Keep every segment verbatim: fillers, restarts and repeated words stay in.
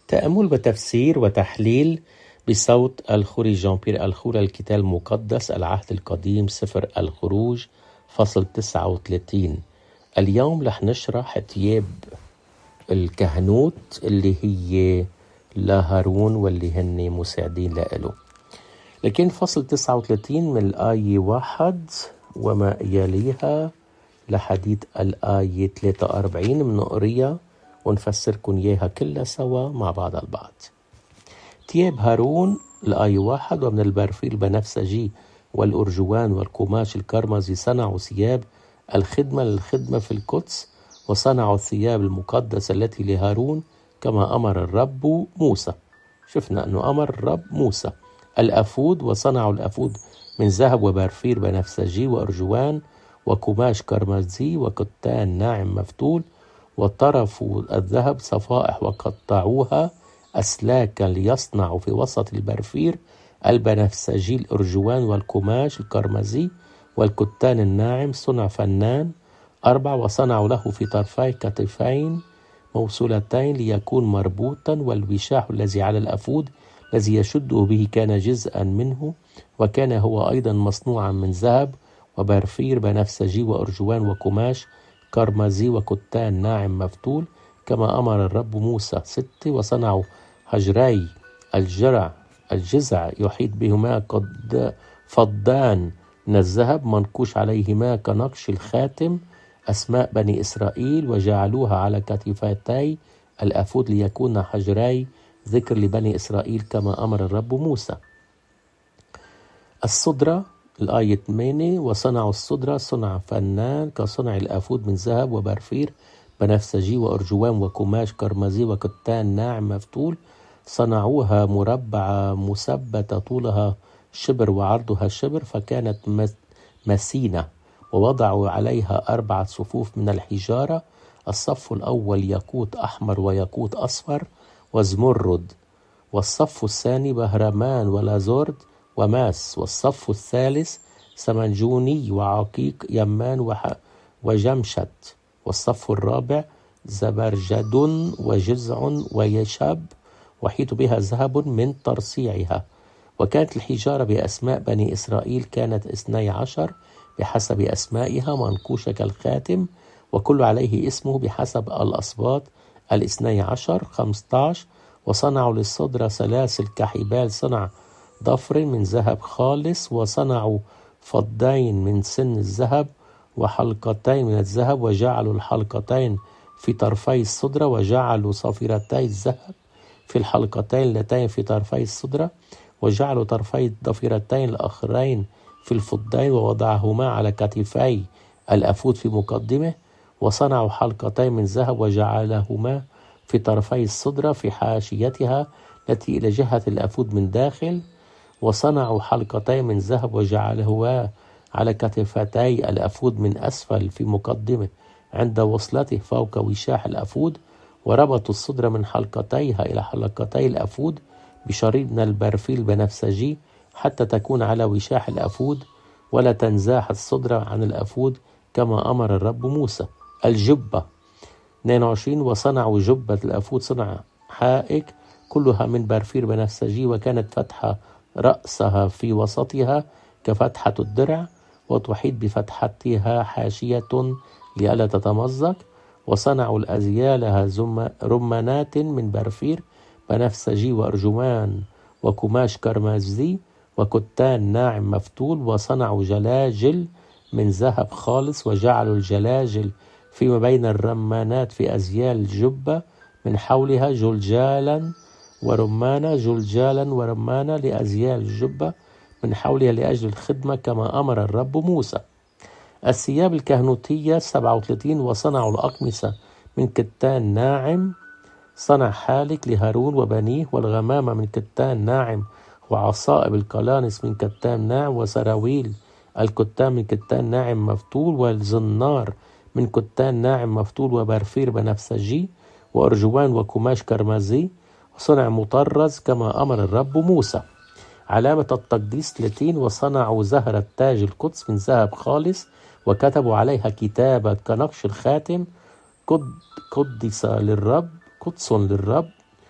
تأمل وتفسير وتحليل بصوت الخوري جان بيير الخوري الكتاب المقدس العهد القديم سفر الخروج فصل تسعة وثلاثين. اليوم رح نشرح تياب الكهنوت اللي هي لهارون واللي هن مساعدين له. لكن فصل تسعة وثلاثين من الآية واحد وما يليها لحديث الآية ثلاثة وأربعين بنقريها ونفسركم إياها كلها سوا مع بعض البعض. تياب هارون الآية واحد: ومن البرفيل البنفسجي والأرجوان والقماش الكرمزي صنعوا ثياب الخدمة للخدمة في القدس، وصنعوا الثياب المقدسة التي لهارون كما أمر الرب موسى. شفنا أنه أمر الرب موسى. الأفود: وصنعوا الأفود من ذهب وبرفير بنفسجي وأرجوان وقماش كرمزي وكتان ناعم مفتول، وطرفوا الذهب صفائح وقطعوها أسلاكا ليصنعوا في وسط البرفير البنفسجي الأرجوان والقماش الكرمزي والكتان الناعم صنع فنان. أربع: وصنعوا له في طرفي كتفين موصولتين ليكون مربوطا، والوشاح الذي على الأفود الذي يشده به كان جزءا منه، وكان هو أيضا مصنوعا من ذهب وبرفير بنفسجي وأرجوان وقماش كرمزي وكتان ناعم مفتول كما أمر الرب موسى. ستة: وصنعوا حجري الجرع الجزع يحيط بهما قد فضان من الذهب منقوش عليهما كنقش الخاتم أسماء بني إسرائيل، وجعلوها على كتفتي الأفود ليكون حجري ذكر لبني إسرائيل كما أمر الرب موسى. الصدرة الآية ثمانية: وصنعوا الصدرة صنع فنان كصنع الأفود من ذهب وبرفير بنفسجي وأرجوان وقماش كرمزي وكتان ناعم مفتول، صنعوها مربعة مثبتة طولها شبر وعرضها شبر، فكانت مسينة، ووضعوا عليها أربعة صفوف من الحجارة، الصف الأول ياقوت أحمر وياقوت أصفر وزمرد، والصف الثاني بهرمان ولازورد وماس، والصف الثالث سمنجوني وعقيق يمان وجمشت، والصف الرابع زبرجد وجزع ويشب، وحيط بها ذهب من ترصيعها. وكانت الحجارة بأسماء بني إسرائيل كانت اثني عشر بحسب أسمائها منقوشة كالخاتم، وكل عليه اسمه بحسب الأصباط الاثني عشر. خمسة عشر: وصنعوا للصدر سلاسل كحبال صنع ضفر من ذهب خالص، وصنعوا فضين من سن الذهب وحلقتين من الذهب، وجعلوا الحلقتين في طرفي الصدرة، وجعلوا صفيرتي الذهب في الحلقتين اللتين في طرفي الصدرة، وجعلوا طرفي الضفيرتين الآخرين في الفضين، ووضعهما على كتفي الأفود في مقدمه. وصنعوا حلقتين من ذهب وجعلهما في طرفي الصدرة في حاشيتها التي إلى جهة الأفود من داخل، وصنعوا حلقتين من ذهب وجعلهما على كتفتي الأفود من أسفل في مقدمه عند وصلته فوق وشاح الأفود، وربطوا الصدر من حلقتيها إلى حلقتي الأفود بشريط من البرفيل بنفسجي حتى تكون على وشاح الأفود، ولا تنزاح الصدر عن الأفود كما أمر الرب موسى. الجبة اثنين وعشرين: وصنعوا جبة الأفود صنع حائك كلها من برفير بنفسجي، وكانت فتحة رأسها في وسطها كفتحة الدرع، وتحيط بفتحتها حاشية لئلا تتمزق. وصنعوا الأزيالها رمانات من برفير بنفسجي وأرجوان وقماش كرمزي وكتان ناعم مفتول، وصنعوا جلاجل من ذهب خالص، وجعلوا الجلاجل فيما بين الرمانات في أزيال الجبة من حولها جلجالا ورمانا جلجالا ورمانا لأزيال الجبة من حولها لأجل الخدمة كما أمر الرب موسى. الثياب الكهنوتية سبعة وثلاثين: وصنعوا الأقمصة من كتان ناعم صنع حالك لهارون وبنيه، والغمامة من كتان ناعم، وعصائب القلانس من كتان ناعم، وسراويل الكتان من كتان ناعم مفتول، والزنار من كتان ناعم مفتول، وبرفير بنفسجي وأرجوان وقماش كرمزي، وصنع مطرز كما أمر الرب موسى. علامة التقديس ثلاثين: وصنعوا زهرة تاج القدس من ذهب خالص، وكتبوا عليها كتابة كنقش الخاتم قد قدس للرب قدس للرب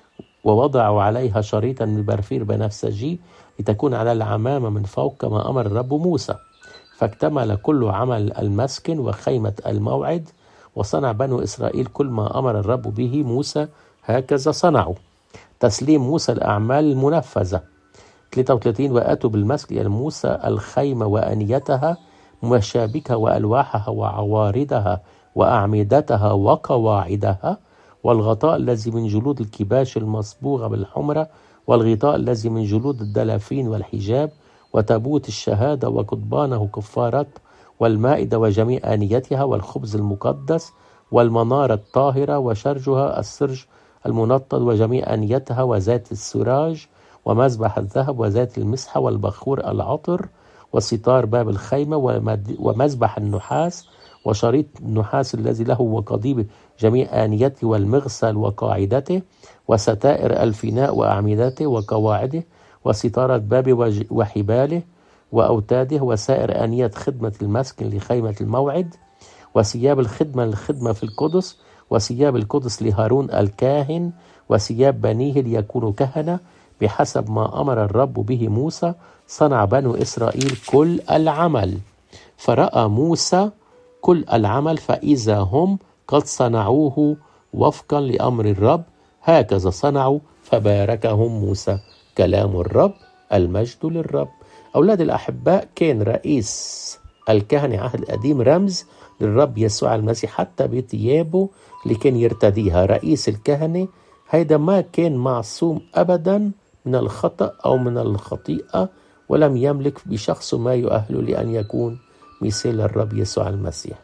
ووضعوا عليها شريطا من برفير بنفسجي لتكون على العمامة من فوق كما أمر الرب موسى. فاكتمل كل عمل المسكن وخيمة الموعد، وصنع بنو إسرائيل كل ما أمر الرب به موسى، هكذا صنعوا. تسليم موسى الأعمال المنفذة. ثلاثة وثلاثين وآتوا بالمسك إلى موسى الخيمة وأنيتها مشابكها وألواحها وعوارضها وأعمدتها وقواعدها، والغطاء الذي من جلود الكباش المصبوغة بالحمرة، والغطاء الذي من جلود الدلافين والحجاب، وتابوت الشهادة وقضبانه كفارات، والمائدة وجميع آنيتها، والخبز المقدس، والمنارة الطاهرة وشرجها السرج المنطد وجميع آنيتها، وزيت السراج، ومذبح الذهب وزيت المسحة والبخور العطر، وستار باب الخيمة، ومذبح النحاس، وشريط النحاس الذي له وقضيب جميع آنيته والمغسل وقاعدته، وستائر الفناء وأعمدته وقواعده، وستارة باب وحباله وأوتاده، وسائر آنية خدمة المسكن لخيمة الموعد، وثياب الخدمة للخدمة في القدس، وثياب القدس لهارون الكاهن، وثياب بنيه ليكونوا كهنة بحسب ما أمر الرب به موسى. صنع بنو إسرائيل كل العمل، فرأى موسى كل العمل فإذا هم قد صنعوه وفقا لأمر الرب، هكذا صنعوا فباركهم موسى. كلام الرب، المجد للرب. أولاد الأحباء، كان رئيس الكهنة عهد القديم رمز للرب يسوع المسيح، حتى بثيابه اللي كان يرتديها. رئيس الكهنة هيدا ما كان معصوم أبدا من الخطأ أو من الخطيئة، ولم يملك بشخصه ما يؤهله لأن يكون مثال الرب يسوع المسيح.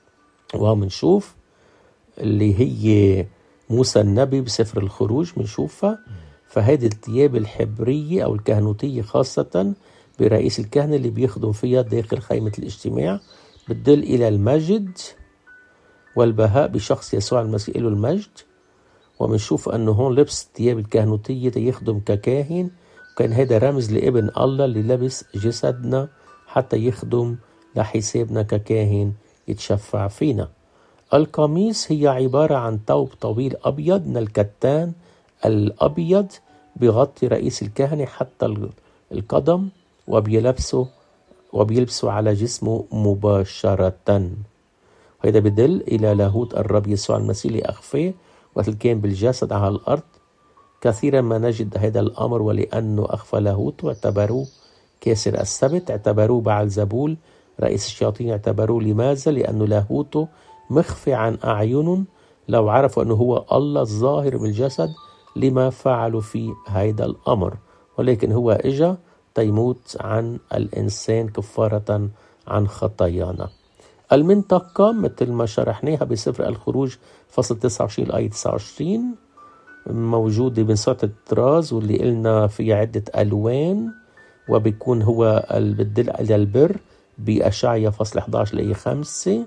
وهم نشوف اللي هي موسى النبي بسفر الخروج منشوفها. فهذه الثياب الحبرية أو الكهنوتية خاصة برئيس الكهنة اللي بيخدم فيها داخل خيمة الاجتماع بتدل إلى المجد والبهاء بشخص يسوع المسيح له المجد. ومنشوف أنه هون لبس الثياب الكهنوتية يخدم ككاهن، وكان هذا رمز لابن الله اللي لبس جسدنا حتى يخدم لحسابنا ككاهن يتشفع فينا. القميص هي عبارة عن ثوب طويل أبيض من الكتان الأبيض بيغطي رئيس الكهنة حتى القدم، وبيلبسه وبيلبسه على جسمه مباشرة. وهذا بدل إلى لاهوت الرب يسوع المسيح لأخفاه وقت كان بالجسد على الأرض. كثيرا ما نجد هذا الأمر، ولأنه أخفى لاهوت واعتبروه كاسر السبت، اعتبروه بعلزبول رئيس الشياطين، اعتبروه لماذا؟ لأنه لاهوته مخفي عن أعين. لو عرفوا أنه هو الله الظاهر بالجسد لما فعلوا في هذا الأمر، ولكن هو إجا تيموت عن الإنسان كفارة عن خطايانا. المنطقة مثل ما شرحناها بسفر الخروج فصل تسعة وعشرين الآية تسعة وعشرين موجودة من سورة الطراز، واللي قلنا فيها عدة ألوان، وبيكون هو البدل على البر بأشعيا فصل إحدى عشر الآية خمسة.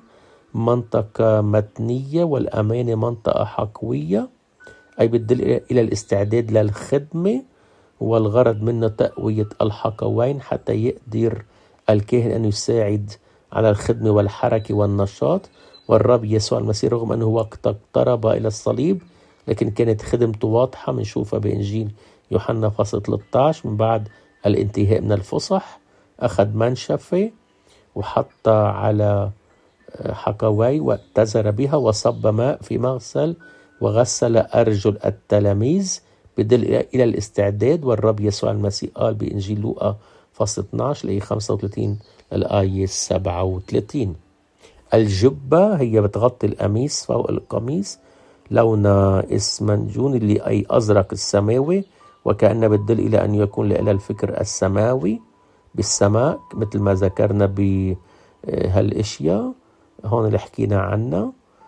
منطقة متنية، والأمانة منطقة حقوية، أي بدل إلى الاستعداد للخدمة، والغرض منه تقوية الحقوين حتى يقدر الكاهن أن يساعد على الخدمة والحركة والنشاط. والرب يسوع المسيح رغم أنه وقت اقترب إلى الصليب، لكن كانت خدمته واضحة، منشوفها بإنجيل يوحنا فصل ثلاثة عشر. من بعد الانتهاء من الفصح أخذ منشفة وحطها على حقوي واتزر بها وصب ماء في مغسل وغسل أرجل التلاميذ بدل إلى الاستعداد. والرب يسوع المسيح قال بإنجيل لوقا فصل اثني عشر الآية خمسة وثلاثين الآية سبعة وثلاثين. الجبة هي بتغطي القميص فوق القميص، لونها اسمنجون اللي أي أزرق السماوي، وكأنه بدل إلى أن يكون لها الفكر السماوي بالسماء مثل ما ذكرنا بهالاشياء هون اللي حكينا عنها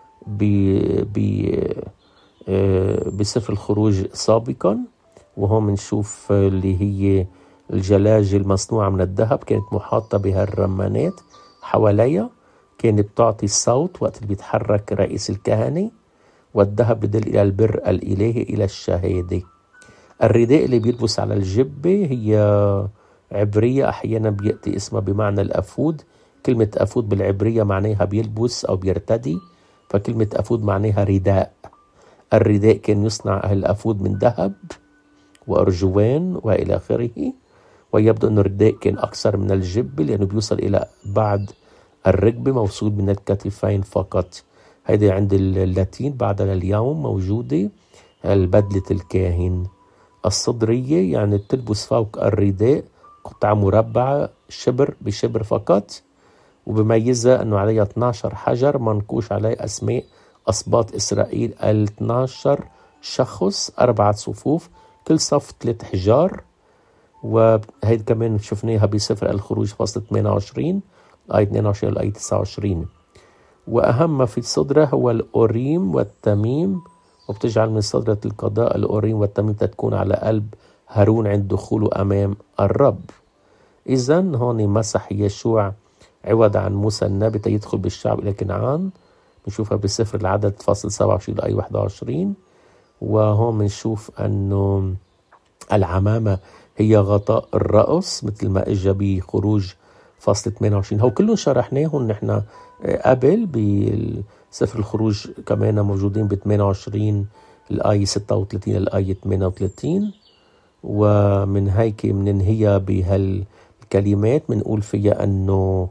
بسفر الخروج سابقا. وهون بنشوف اللي هي الجلاجل مصنوعة من الذهب، كانت محاطة بها الرمانات حواليها، كانت بتعطي الصوت وقت اللي بيتحرك رئيس الكهنة. والذهب بدل إلى البر الإلهي إلى الشهادة. الرداء اللي بيلبس على الجبة هي عبرية، أحيانا بيأتي اسمها بمعنى الأفود. كلمة أفود بالعبرية معناها بيلبس أو بيرتدي، فكلمة أفود معناها رداء. الرداء كان يصنع أهل الأفود من ذهب وأرجوان وإلى آخره. ويبدو أن الرداء كان أكثر من الجب لأنه بيوصل إلى بعد الركبة، موصول من الكتفين فقط. هيدي عند اللاتين بعدها اليوم موجودة البدلة الكاهن. الصدرية يعني تلبس فوق الرداء قطعة مربعة شبر بشبر فقط، وبميزها أنه عليها اثني عشر حجر منقوش عليه أسماء أسباط إسرائيل ال اثني عشر شخص، أربعة صفوف، كل صف ثلاث حجار. وهيد كمان شفناها بسفر الخروج فصل ثمانية وعشرين آية اثنين وعشرين لآية تسعة وعشرين. وأهم ما في الصدرة هو الأوريم والتميم، وبتجعل من صدرة القضاء الأوريم والتميم تكون على قلب هارون عند دخوله أمام الرب. إذن هون مسح يشوع عوض عن موسى النبي يدخل بالشعب إلى كنعان. بنشوفها بسفر العدد فصل سبعة وعشرين لآية واحد وعشرين. وهون بنشوف أنه العمامة هي غطاء الرأس مثل ما إجا بخروج فصل ثمانية وعشرين. هو كلهم شرحناهم نحن قبل بسفر الخروج، كمان موجودين ب ثمانية وعشرين الآية ستة وثلاثين للآية ثمانية وثلاثين. ومن هيك مننهيها بهالكلمات منقول فيها أنه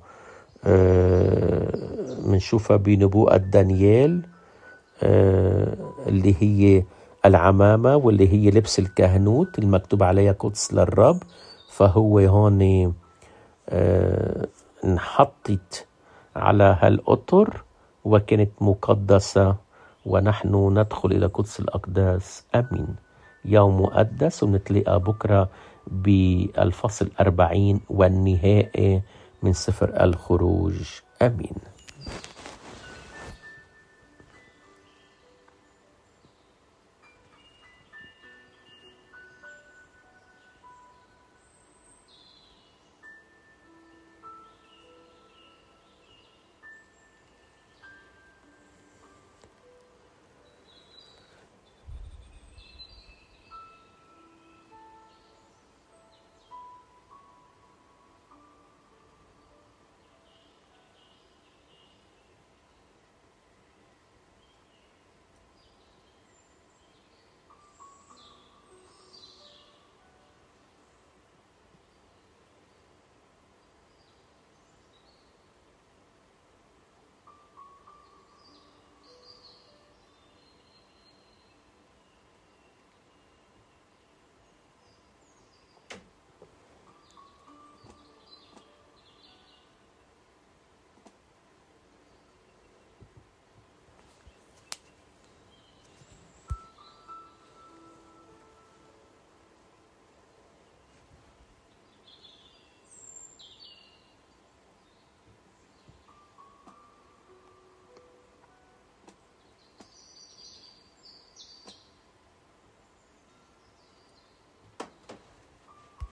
منشوفها بنبوءة دانيال اللي هي العمامة، واللي هي لبس الكهنوت المكتوب عليها قدس للرب. فهو هون انحطت على هالقطر وكانت مقدسة، ونحن ندخل إلى قدس الأقداس. أمين. يوم مقدس، ونتلاقى بكرة بالفصل أربعين والنهائي من سفر الخروج. أمين.